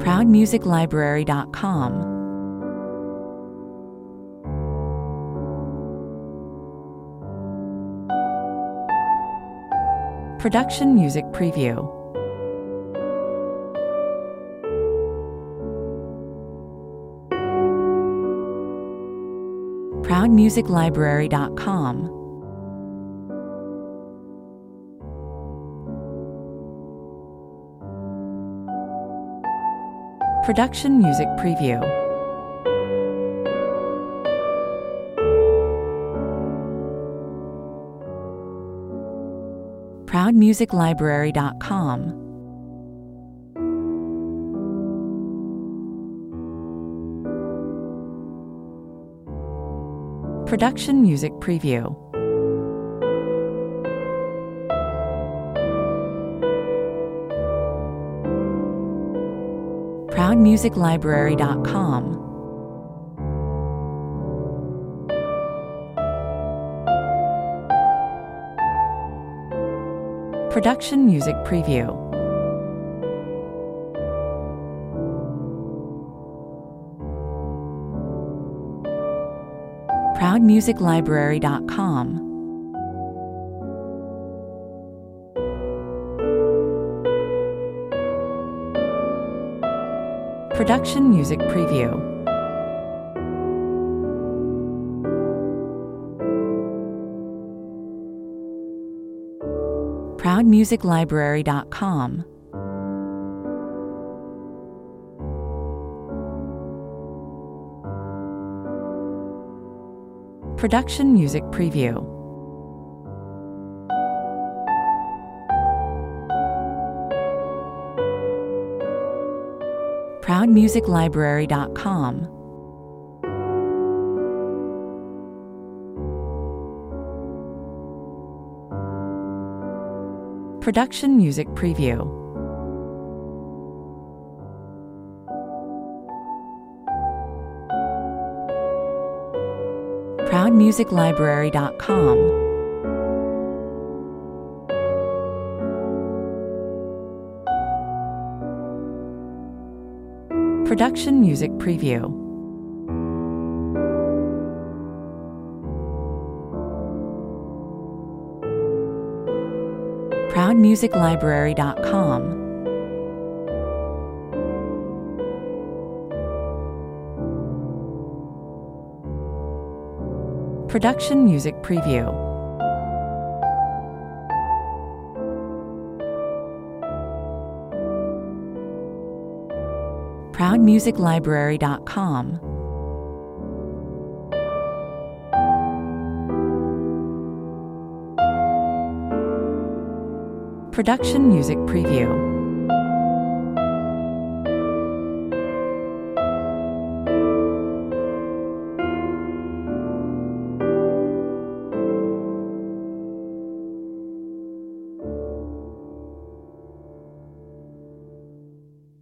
ProudMusicLibrary.com. Production Music Preview. ProudMusicLibrary.com. Production Music Preview. ProudMusicLibrary.com. Production Music Preview. ProudMusicLibrary.com. Production Music Preview. ProudMusicLibrary.com. Production Music Preview. ProudMusicLibrary.com. Production Music Preview. ProudMusicLibrary.com. Production Music Preview. ProudMusicLibrary.com. Production Music Preview. ProudMusicLibrary.com. Production Music Preview. ProudMusicLibrary.com. Production Music Preview.